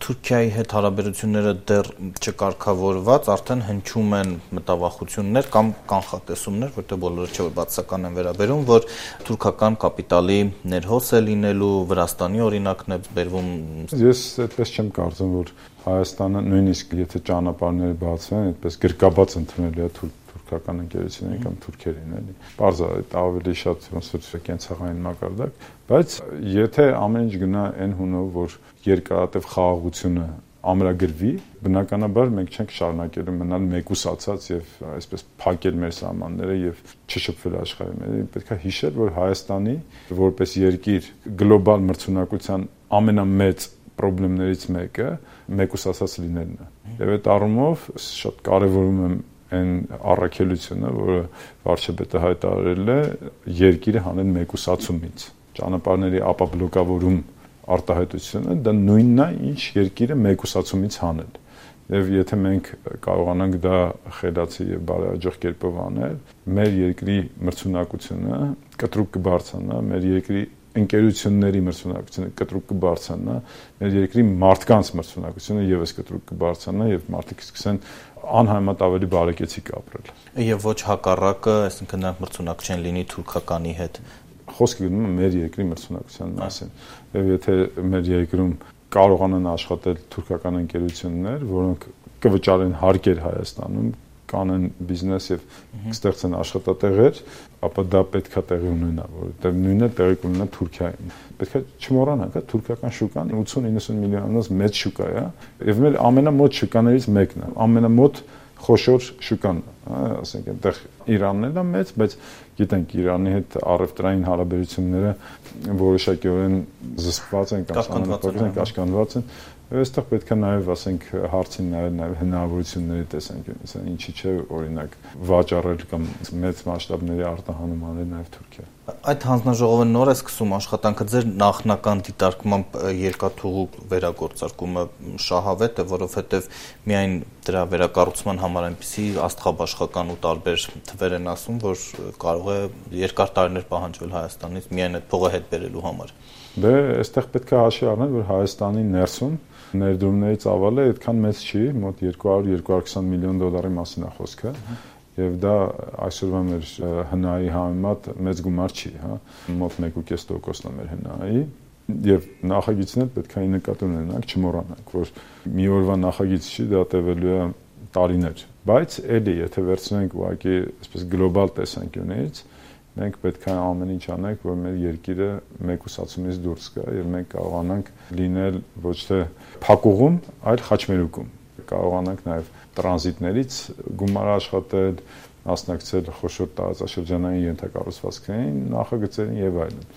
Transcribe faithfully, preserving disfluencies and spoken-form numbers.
Թուրքիայի հետ հարաբերությունները դեռ չկարգավորված, արդեն հնչում են մտավախություններ կամ կանխատեսումներ, որտեղ բոլորը չէ որ բացասական են վերաբերում, որ թուրքական կապիտալի ներհոս է լինելու, Վրաստանի օրինակն է բերվում։ Ես այդպես չեմ կարծում, որ Հայաստանը նույնիսկ եթե ճանապարհները բացվեն, այդպես գրկաբաց ընդունելի է թուրքական ընկերություններին կամ թուրքերին, էլի։ Պարզ է, այդ ավելի շատ ոնց որ կենցաղային մակարդակ, բայց եթե ամեն ինչ գնա այն հունով, որ երկարատև խաղաղությունը ամրագրվի, բնականաբար մենք չենք շարունակելու մնալ մեկուսացած եւ այսպես փակել մեր սահմանները եւ չշփվել աշխարհի մեջ։ Պետք է հիշել, որ Հայաստանի որպես երկիր գլոբալ մրցունակության ամենամեծ խնդիրներից մեկը մեկուսացած լինելն է։ Եվ այդ առումով շատ կարևորում եմ այն առաքելությունը, որը վարչապետը հայտարարել է երկիրը հանել մեկուսացումից։ Ճանապարհների ապաբլոկավորում արտահայտությունը դա նույնն է, ինչ երկիրը մեկուսացումից հանել։ Եվ եթե մենք կարողանանք դա խելացի եւ բարեհաջող կերպով անել, մեր երկրի մրցունակությունը կտրուկ կբարձրանա, մեր երկրի ընկերությունների մրցունակությունը կտրուկ կբարձրանա, մեր երկրի մարդկանց մրցունակությունը եւս կտրուկ կբարձրանա եւ մարդիկ սկսեն անհամեմատ ավելի բարեկեցիկ ապրել։ Եվ ոչ հակառակը, այսինքն նրանք մրցունակ չեն լինի թուրքականի հետ։ Խոսքը գնում է մեր երկրի մրցունակության մասին։ Եվ եթե մեր երկրում կարողանան աշխատել թուրքական ընկերություններ, որոնք կվճարեն հարկեր Հայաստանում, կանեն բիզնես եւ կստեղծեն աշխատատեղեր, ապա դա պետք է տեղի ունենա, որովհետեւ նույնը տեղի կունենա Թուրքիայում։ Պետք է չմոռանանք, հա, թուրքական շուկան ութսուն իննսուն միլիոնանոց մեծ շուկա է, եւ մեր ամենամոտ շուկաներից մեկն է, ամենամոտ խոշոր շուկան, հա, ասենք այնտեղ Իրանն էլ է մեծ, բայց գիտենք Իրանի հետ առևտրային հարաբերությունները որոշակիորեն զսպված են, կաշկանդված են, այստեղ պետք է նաև ասենք հարցին նայել նաև հնարավորությունների տեսանկյունից, ինչի՞ չէ օրինակ վաճառել կամ մեծ մասշտաբների արտահանում անել նաև Թուրքիա։ Այդ հանձնաժողովը նոր է սկսում աշխատանքը, ձեր նախնական դիտարկմամբ երկաթուղու վերագործարկումը շահավետ է, որովհետև միայն դրա վերակառուցման համար այնպիսի աստղաբաշխական ու տարբեր թվեր են ասում, որ կարող է երկար տարիներ պահանջվել Հայաստանից միայն այդ փողը հետ բերելու համար։ Դե այստեղ պետք է հաշվի առնել, որ Հայաստանի ներսում ներդրումների ծավալը այդքան մեծ չի, մոտ երկու հարյուր երկու հարյուր քսան միլիոն դոլարի մասին է խոսքը, եւ դա այսօրվա մեր հնայի համեմատ մեծ գումար չի, հա, մոտ մեկ ու կես տոկոսն է մեր հնայի, եւ նախագիծն էլ պետք է նկատի ունենանք, չմոռանանք, որ մի օրվա նախագիծ չի, դա տևելու է տարիներ, բայց էլի եթե վերցնենք ուղղակի այսպես գլոբալ տեսանկյունից, մենք պետք է ամեն ինչ անենք, որ մեր երկիրը մեկուսացումից դուրս գա եւ մենք կարողանանք լինել ոչ թե փակուղում, այլ խաչմերուկում։ Կարողանանք նաեւ տրանզիտներից գումար աշխատել, մասնակցել խոշոր տարածաշրջանային ենթակառուցվածքներին, նախագծերին եւ այլն։